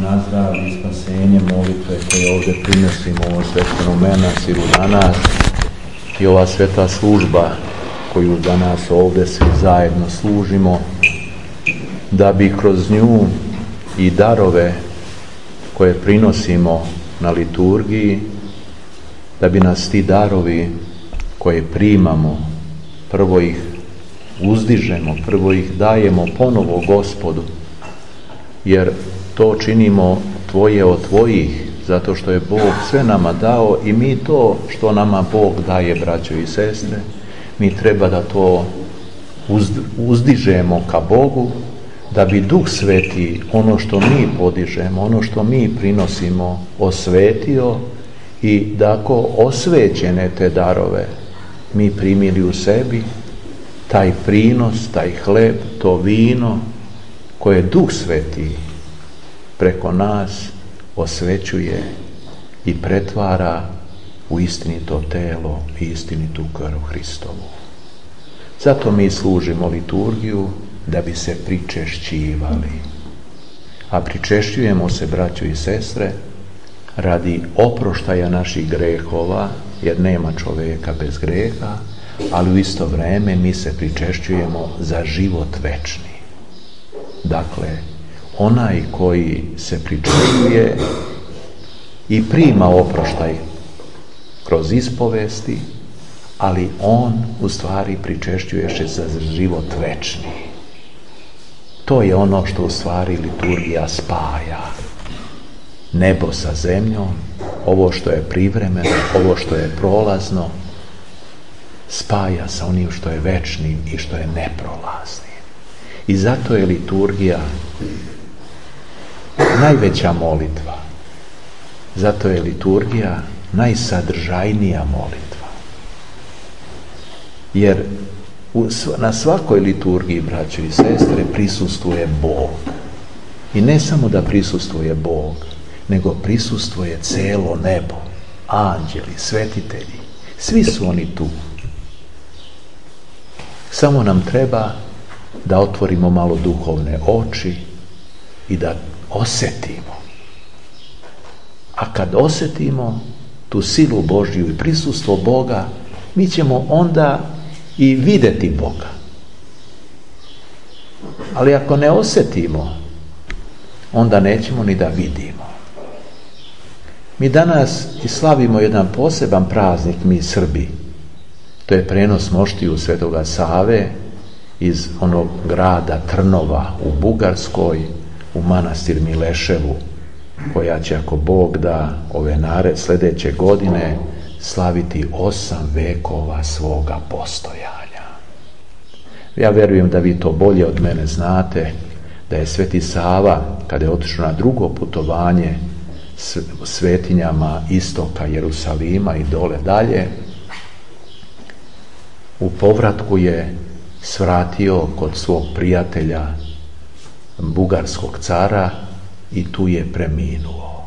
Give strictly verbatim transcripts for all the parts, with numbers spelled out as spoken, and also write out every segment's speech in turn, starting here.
na zdravlje i spasenje molitve koje ovdje prinosimo ovo svešteno menasiru danas i ova sveta služba koju danas ovdje svi zajedno služimo, da bi kroz nju i darove koje prinosimo na liturgiji, da bi nas ti darovi koje primamo, prvo ih uzdižemo, prvo ih dajemo ponovo Gospodu, jer to činimo tvoje od tvojih, zato što je Bog sve nama dao i mi to što nama Bog daje, braćo i sestre, mi treba da to uzdižemo ka Bogu, da bi Duh Sveti ono što mi podižemo, ono što mi prinosimo osvetio i da ako osvećene te darove mi primili u sebi, taj prinos, taj hleb, to vino koje Duh Sveti preko nas osvećuje i pretvara u istinito telo i istinitu krv Hristovu. Zato mi služimo liturgiju da bi se pričešćivali. A pričešćujemo se, braćo i sestre, radi oproštaja naših grehova, jer nema čovjeka bez greha, ali u isto vrijeme mi se pričešćujemo za život večni. Dakle, onaj koji se pričešćuje i prima oproštaj kroz ispovesti, ali on u stvari pričešćuje se za život večni. To je ono što u stvari liturgija spaja. Nebo sa zemljom, ovo što je privremeno, ovo što je prolazno, spaja sa onim što je večnim i što je neprolaznim. I zato je liturgija najveća molitva. Zato je liturgija najsadržajnija molitva. Jer na svakoj liturgiji, braćo i sestre, prisustvuje Bog. I ne samo da prisustvuje Bog, nego prisustvuje celo nebo, anđeli, svetitelji. Svi su oni tu. Samo nam treba da otvorimo malo duhovne oči i da osjetimo. A kad osjetimo tu silu Božju i prisustvo Boga, mi ćemo onda i vidjeti Boga. Ali ako ne osjetimo, onda nećemo ni da vidimo. Mi danas i slavimo jedan poseban praznik, mi Srbi. To je prenos moštiju Svetoga Save iz onog grada Trnova u Bugarskoj u manastir Mileševu, koja će, ako Bog da, ove nared sljedeće godine slaviti osam vekova svoga postojanja. Ja vjerujem da vi to bolje od mene znate, da je Sveti Sava, kada je otišao na drugo putovanje svetinjama istoka Jerusalima i dole dalje, u povratku je svratio kod svog prijatelja bugarskog cara i tu je preminuo.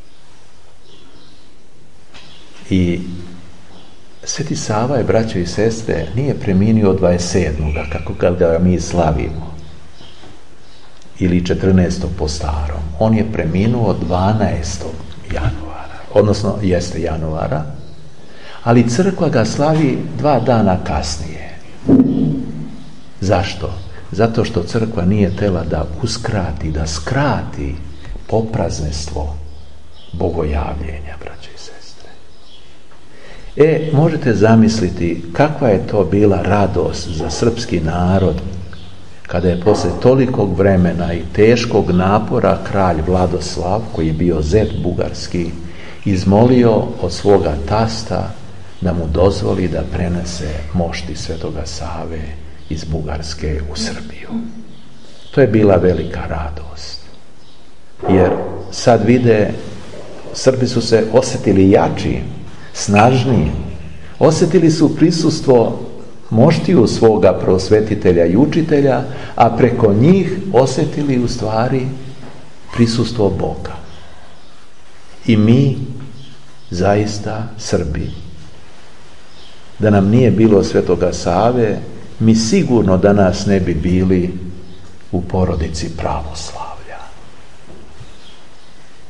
I Sveti Sava je, braćo i sestre, nije preminuo dvadeset sedmog kako ga mi slavimo, ili četrnaestog po starom. On je preminuo dvanaestog januara, odnosno jeste januara, ali crkva ga slavi dva dana kasnije. Zašto? Zato što crkva nije tela da uskrati, da skrati popraznestvo bogojavljenja, braće i sestre. E, možete zamisliti kakva je to bila radost za srpski narod kada je posle tolikog vremena i teškog napora kralj Vladoslav, koji je bio zet bugarski, izmolio od svoga tasta da mu dozvoli da prenese mošti Svetoga Save iz Bugarske u Srbiju. To je bila velika radost. Jer sad vide, Srbi su se osjetili jači, snažniji. Osjetili su prisustvo moštiju svoga prosvetitelja i učitelja, a preko njih osjetili u stvari prisustvo Boga. I mi, zaista Srbi, da nam nije bilo Svetoga Save, mi sigurno danas ne bi bili u porodici pravoslavlja.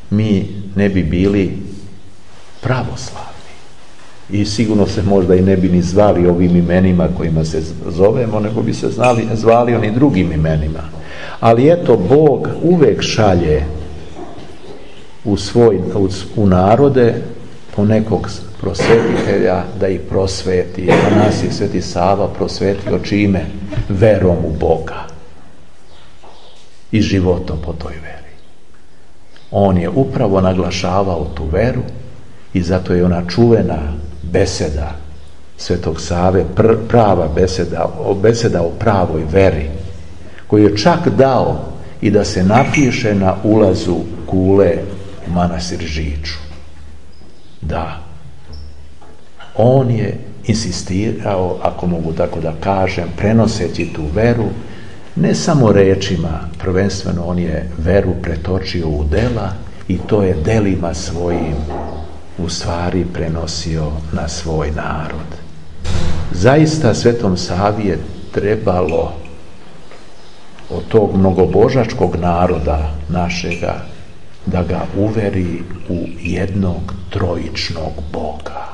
mi ne bi bili pravoslavni. I sigurno se možda i ne bi ni zvali ovim imenima kojima se zovemo, nego bi se znali, zvali oni drugim imenima. Ali eto, Bog uvek šalje u, svoj, u, u narode po nekog prosvetitelja da ih prosveti. A nas je Sveti Sava prosvetio čime? Verom u Boga i životom po toj veri. On je upravo naglašavao tu veru i zato je ona čuvena beseda Svetog Save, pr, prava beseda, beseda o pravoj veri, koju je čak dao i da se napiše na ulazu kule u manastir Žiču. Da, on je insistirao, ako mogu tako da kažem, prenoseći tu veru, ne samo rečima, prvenstveno on je veru pretočio u dela i to je delima svojim u stvari prenosio na svoj narod. Zaista Svetom Savi je trebalo od tog mnogobožačkog naroda našega da ga uveri u jednog trojičnog Boga.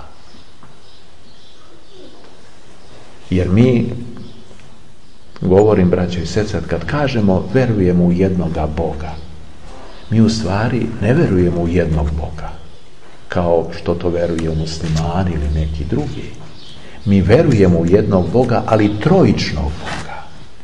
Jer mi, govorim braćo i sestre, kad kažemo verujemo u jednoga Boga, mi u stvari ne verujemo u jednog Boga, kao što to veruju muslimani ili neki drugi. Mi verujemo u jednog Boga, ali trojičnog Boga.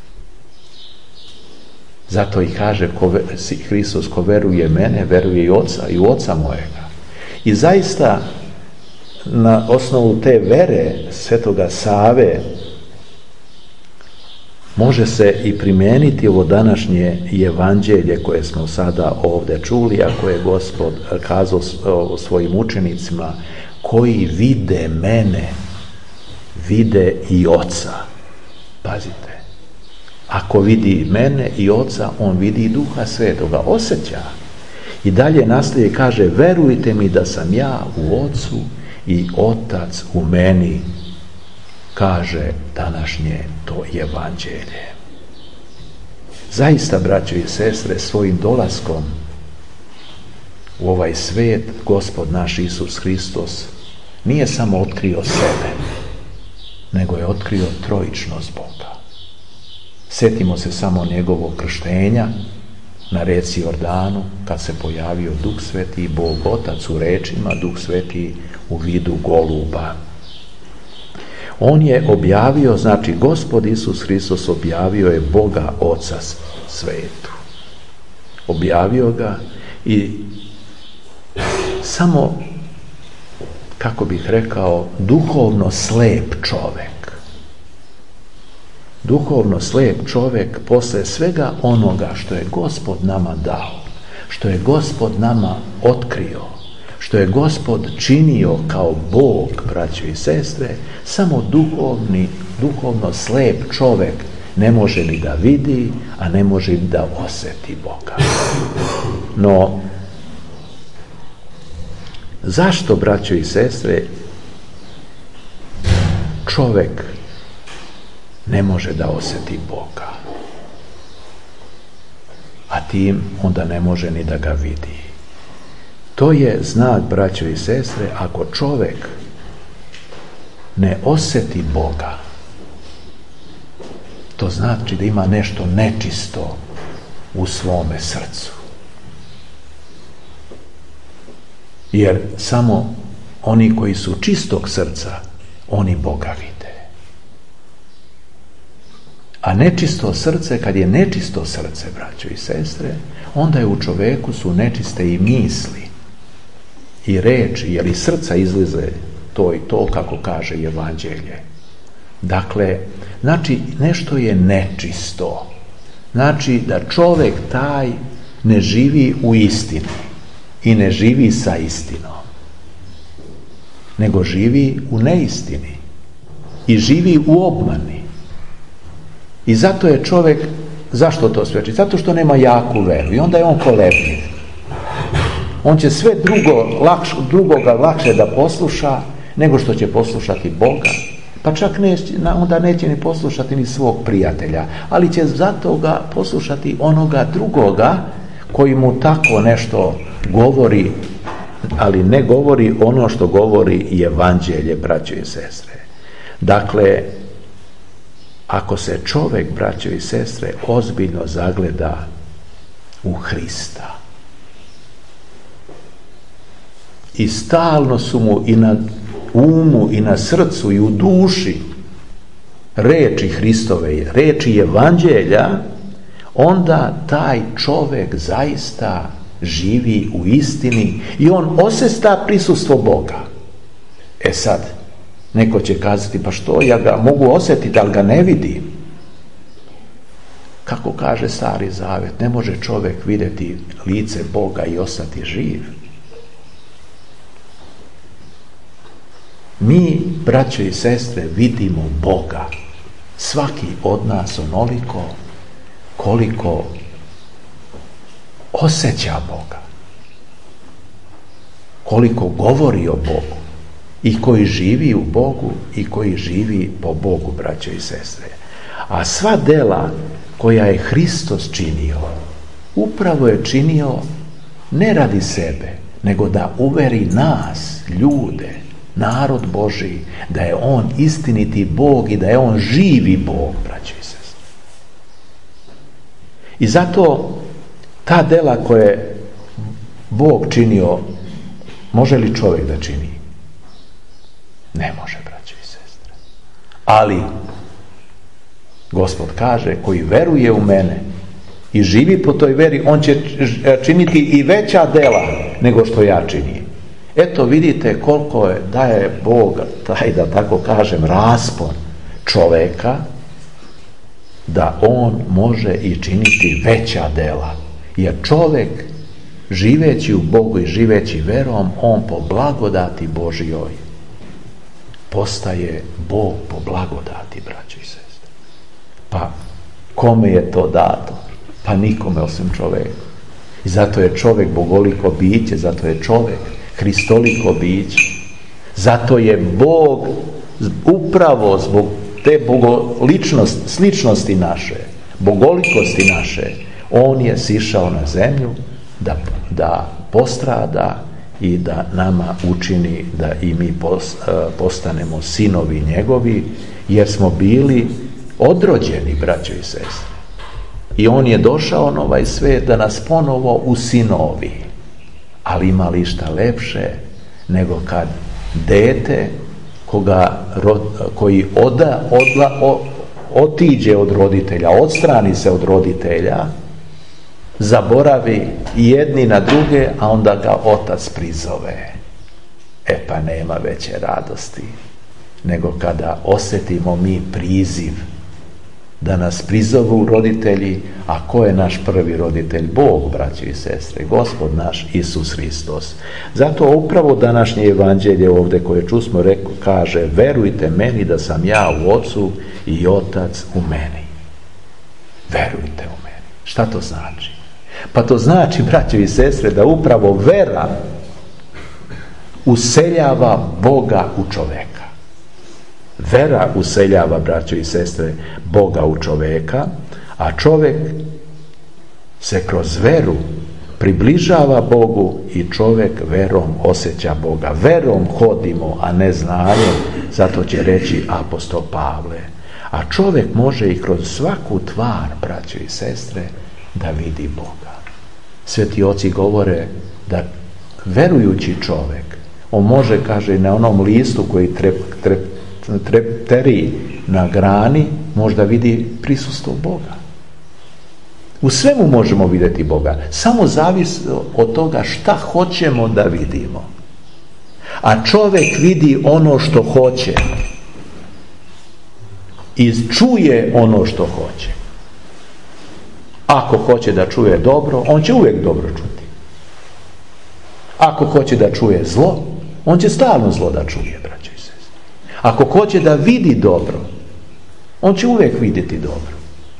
Zato i kaže ko, Hristos, ko veruje mene, veruje i Oca, i u Oca mojega. I zaista na osnovu te vere Svetoga Save može se i primeniti ovo današnje evanđelje koje smo sada ovdje čuli, a koje je Gospod kazao svojim učenicima: koji vide mene, vide i Oca. Pazite, ako vidi mene i Oca, on vidi i Duha Svetoga, osjeća. I dalje nastaje i kaže: verujte mi da sam ja u Ocu i Otac u meni, kaže današnje to evanđelje. Zaista, braćo i sestre, svojim dolaskom u ovaj svet Gospod naš Isus Hristos nije samo otkrio sebe, nego je otkrio trojičnost Boga. Sjetimo se samo njegovog krštenja na reci Jordanu, kad se pojavio Duh Sveti, Bog Otac u rečima, Duh Sveti u vidu goluba. On je objavio, znači Gospod Isus Hristos objavio je Boga Oca svetu. Objavio ga i samo, kako bih rekao, duhovno slep čovjek. Duhovno slep čovjek posle svega onoga što je Gospod nama dao, što je Gospod nama otkrio, što je Gospod činio kao Bog, braćo i sestre, samo duhovni, duhovno slep čovjek ne može ni da vidi, a ne može ni da osjeti Boga. No, zašto, braćo i sestre, čovjek ne može da osjeti Boga? A tim onda ne može ni da ga vidi. To je znak, braćo i sestre, ako čovjek ne osjeti Boga, to znači da ima nešto nečisto u svome srcu. Jer samo oni koji su čistog srca, oni Boga vide. A nečisto srce, kad je nečisto srce, braćo i sestre, onda je u čovjeku su nečiste i misli i reči, jer iz srca izlize to i to, kako kaže evanđelje. Dakle, znači nešto je nečisto. Znači da čovjek taj ne živi u istini i ne živi sa istinom, nego živi u neistini i živi u obmani. I zato je čovjek, zašto to sveči? Zato što nema jaku veru i onda je on kolebljiv. On će sve drugo, lakš, drugoga lakše da posluša nego što će poslušati Boga. Pa čak neće, onda neće ni poslušati ni svog prijatelja, ali će zato ga poslušati onoga drugoga koji mu tako nešto govori, ali ne govori ono što govori evanđelje, braćo i sestre. Dakle, ako se čovjek, braćo i sestre, ozbiljno zagleda u Hrista i stalno su mu i na umu i na srcu i u duši reči Hristove, reči evanđelja, onda taj čovjek zaista živi u istini i on osjeta prisustvo Boga. E sad, neko će kazati, pa što, ja ga mogu osjetiti, ali ga ne vidim. Kako kaže Stari Zavet, ne može čovjek vidjeti lice Boga i ostati živ. Mi, braćo i sestre, vidimo Boga. Svaki od nas onoliko koliko osjeća Boga, koliko govori o Bogu, i koji živi u Bogu i koji živi po Bogu, braćo i sestre. A sva dela koja je Hristos činio, upravo je činio ne radi sebe, nego da uveri nas, ljude, narod Božji, da je on istiniti Bog i da je on živi Bog, braćo i sestre. I zato ta dela koje Bog činio, može li čovjek da čini? Ne može, braćo i sestre. Ali Gospod kaže, koji veruje u mene i živi po toj veri, on će činiti i veća dela nego što ja činim. Eto, vidite koliko je, da je Bog, taj, da tako kažem, raspon čoveka, da on može i činiti veća dela. Jer čovjek, živeći u Bogu i živeći verom, on po blagodati Božjoj postaje Bog po blagodati, braćo i sestre. Pa kome je to dato? Pa nikome osim čovjeku. I zato je čovjek bogoliko biće, zato je čovjek hristoliko biće. Zato je Bog upravo zbog te bogoličnosti, sličnosti naše, bogolikosti naše, on je sišao na zemlju da, da postrada i da nama učini da i mi postanemo sinovi njegovi, jer smo bili odrođeni, braćo i sestre. I on je došao na ovaj svijet da nas ponovo usinovi. Ali ima li šta lepše nego kad dete koga, koji oda, odla, o, otiđe od roditelja, odstrani se od roditelja, zaboravi jedni na druge, a onda ga otac prizove. E pa nema veće radosti nego kada osjetimo mi priziv da nas prizovu roditelji. A ko je naš prvi roditelj? Bog, braćo i sestre, Gospod naš Isus Hristos. Zato upravo današnje evanđelje ovdje koje čusmo rekao, kaže, verujte meni da sam ja u Ocu i Otac u meni. Verujte u meni. Šta to znači? Pa to znači, braćo i sestre, da upravo vera useljava Boga u čoveka. Vera useljava, braćo i sestre, Boga u čoveka, a čovjek se kroz veru približava Bogu i čovjek verom osjeća Boga. Verom hodimo, a ne znanjem, zato će reći apostol Pavle. A čovjek može i kroz svaku tvar, braćo i sestre, da vidi Boga. Sveti oci govore da verujući čovjek, on može, kaže, na onom listu koji trep, trep, trepteri na grani, možda vidi prisustvo Boga. U svemu možemo vidjeti Boga. Samo zavisi od toga šta hoćemo da vidimo. A čovjek vidi ono što hoće i čuje ono što hoće. Ako hoće da čuje dobro, on će uvijek dobro čuti. Ako hoće da čuje zlo, on će stalno zlo da čuje, braćo i sestre. Ako hoće da vidi dobro, on će uvijek vidjeti dobro.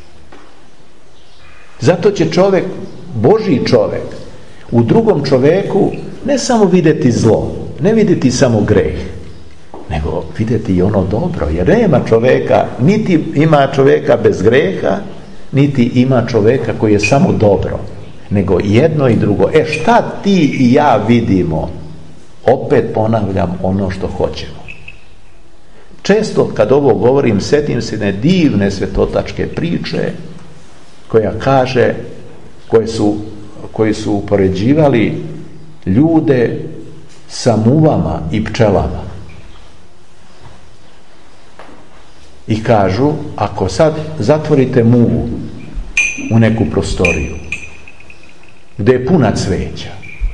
Zato će čovjek, Božji čovjek, u drugom čovjeku ne samo vidjeti zlo, ne vidjeti samo greh, nego vidjeti i ono dobro. Jer nema čovjeka, niti ima čovjeka bez greha, niti ima čovjeka koji je samo dobro. nego jedno i drugo. E šta ti i ja vidimo? Opet ponavljam ono što hoćemo. Često kad ovo govorim, sjetim se ne divne svetotačke priče koja kaže, koje su, koji su upoređivali ljude sa muvama i pčelama. I kažu, ako sad zatvorite muvu u neku prostoriju gdje je puna cveća,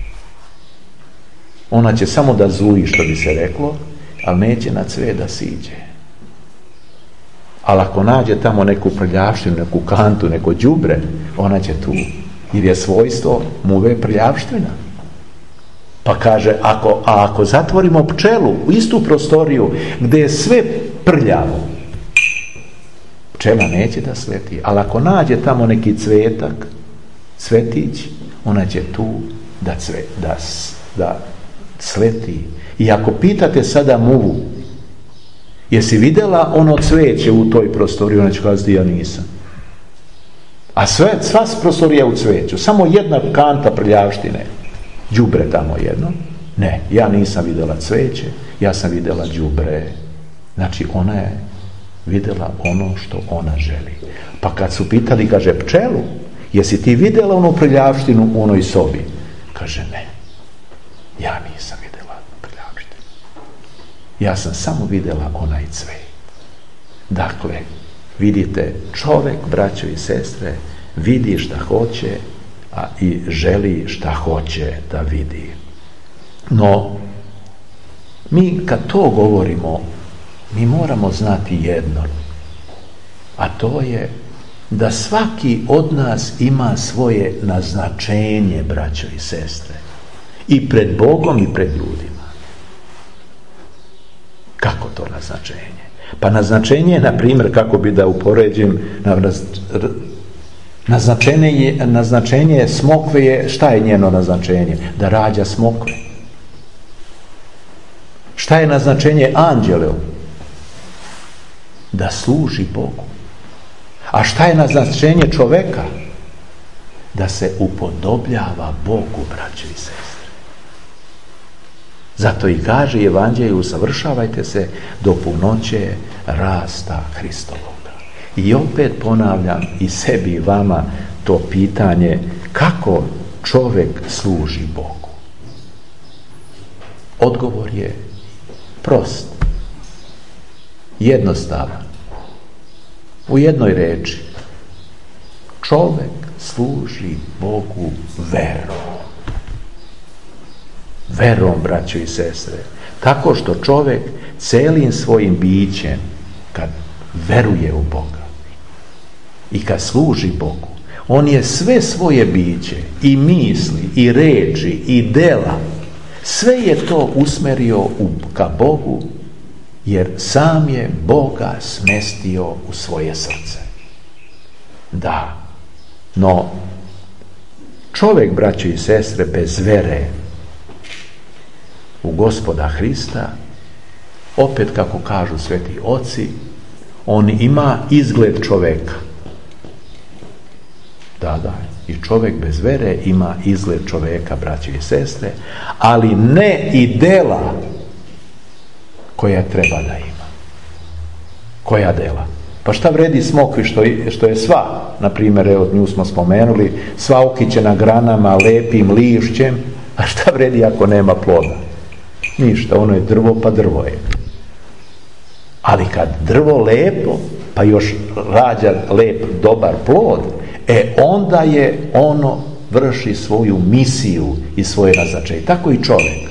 ona će samo da zuji, što bi se reklo, ali neće na cvet da siđe. Ali ako nađe tamo neku prljavštinu, neku kantu, neko đubre, ona će tu, jer je svojstvo muve prljavština. Pa kaže, ako, a ako zatvorimo pčelu u istu prostoriju gdje je sve prljavo, pčela neće da sleti. Ali ako nađe tamo neki cvetak, cvetić, ona će tu da, cve, da, da sleti. I ako pitate sada muvu, jesi vidjela ono cveće u toj prostoriji, ona će kazati, ja nisam. A sve, sva prostorija u cveću, samo jedna kanta prljavštine, đubre tamo jedno. Ne, ja nisam vidjela cveće, ja sam vidjela đubre. Znači ona je vidjela ono što ona želi. Pa kad su pitali, kaže, pčelu, jesi ti vidjela onu prljavštinu u onoj sobi? Kaže, ne, ja nisam vidjela prljavštinu. Ja sam samo vidjela onaj cvet. Dakle, vidite, čovjek, braćo i sestre, vidi šta hoće, a i želi šta hoće da vidi. No, mi kad to govorimo, mi moramo znati jedno, a to je da svaki od nas ima svoje naznačenje, braćo i sestre, i pred Bogom i pred ljudima. Kako to naznačenje? Pa naznačenje je, na primjer, kako bi da upoređim, naznačenje je, naznačenje je smokve je, šta je njeno naznačenje? Da rađa smokve. Šta je naznačenje anđela? Da služi Bogu. A šta je naznačenje čoveka? Da se upodobljava Bogu, braćo i sestre. Zato i kaže Evanđelje, usavršavajte se do punoće rasta Hristovoga. I opet ponavljam i sebi i vama to pitanje, kako čovjek služi Bogu? Odgovor je prost, jednostavan. U jednoj reči, čovjek služi Bogu verom. Verom, braćo i sestre. Tako što čovjek celim svojim bićem, kad veruje u Boga i kad služi Bogu, on je sve svoje biće, i misli, i reči, i dela, sve je to usmerio u, ka Bogu, jer sam je Boga smestio u svoje srce. Da, no čovjek, braćo i sestre, bez vere u Gospoda Hrista, opet kako kažu sveti oci, on ima izgled čovjeka. Da, da, i čovjek bez vere ima izgled čovjeka, braćo i sestre, ali ne i dela koja treba da ima. Koja dela? Pa šta vredi smokvi što, što je sva, na primjer, evo nju smo spomenuli, sva ukićena granama, lepim lišćem, a šta vredi ako nema ploda? Ništa, ono je drvo, pa drvo je. Ali kad drvo lepo, pa još rađa lep, dobar plod, e onda je ono vrši svoju misiju i svoje naznačenje. Tako i čovjek.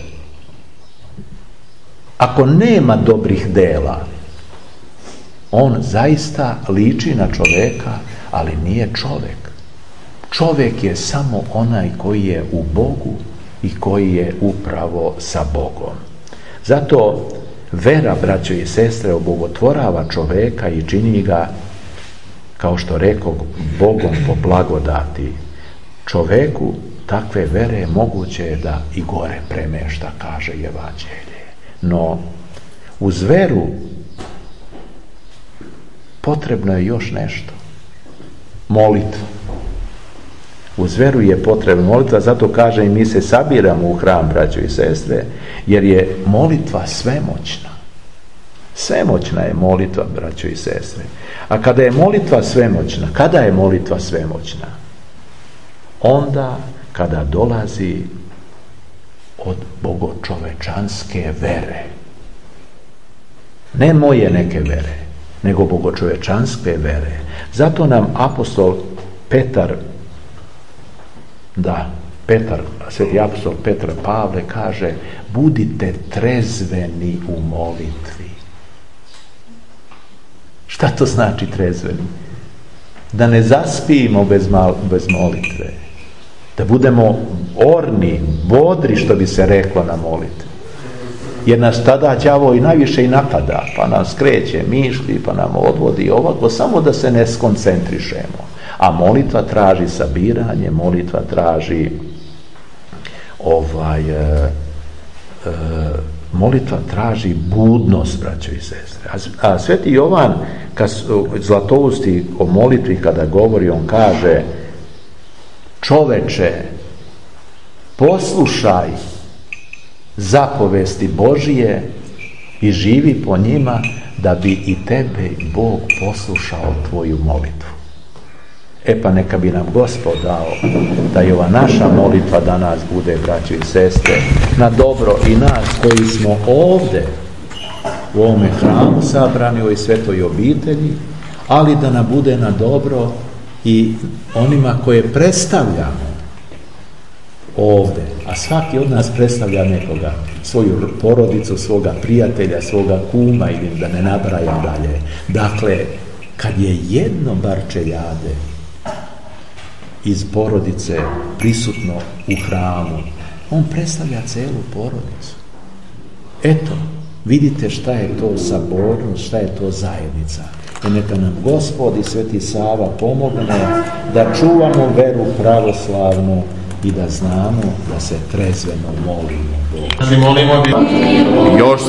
Ako nema dobrih dela, on zaista liči na čovjeka, ali nije čovjek. Čovjek je samo onaj koji je u Bogu i koji je upravo sa Bogom. Zato vera, braćo i sestre, obogotvorava čovjeka i čini ga, kao što rekao, Bogom po blagodati. Čovjeku takve vere moguće je da i gore premešta, kaže Evanđelje. No, uz veru potrebno je još nešto. Molitva. Uz veru je potrebna molitva, zato kaže i mi se sabiramo u hram, braćo i sestre, jer je molitva svemoćna. Svemoćna je molitva, braćo i sestre. A kada je molitva svemoćna, kada je molitva svemoćna? Onda kada dolazi od bogočovečanske vere. Ne moje neke vere, nego bogočovečanske vere. Zato nam apostol Petar, da, Petar, sveti apostol Petar Pavle kaže, budite trezveni u molitvi. Šta to znači trezveni? Da ne zaspimo bez, mal, bez molitve. Da budemo orni, bodri, što bi se reklo na molitvi. Jer nas tada đavo i najviše i napada, pa nam skreće mišlji, pa nam odvodi ovako, samo da se ne skoncentrišemo. A molitva traži sabiranje, molitva traži ovaj e, e, molitva traži budnost, braćo i sestre. A, a sveti Jovan, kad Zlatousti o molitvi kada govori, on kaže, čoveče, poslušaj zapovesti Božije i živi po njima, da bi i tebe Bog poslušao tvoju molitvu. E pa neka bi nam Gospod dao da i ova naša molitva danas bude, braćo i sestre, na dobro i nas koji smo ovde u ovome hramu sabrani, u ovoj svetoj obitelji, ali da nam bude na dobro i onima koje predstavljamo ovde, a svaki od nas predstavlja nekoga, svoju porodicu, svoga prijatelja, svoga kuma, ili da ne nabrajam dalje. Dakle, kad je jedno barčeljade iz porodice prisutno u hramu, on predstavlja celu porodicu. Eto, vidite šta je to sabornost, šta je to zajednica. I neka nam Gospod i Sveti Sava pomogne da čuvamo veru pravoslavnu i da znamo da se trezveno molimo Bogu. Još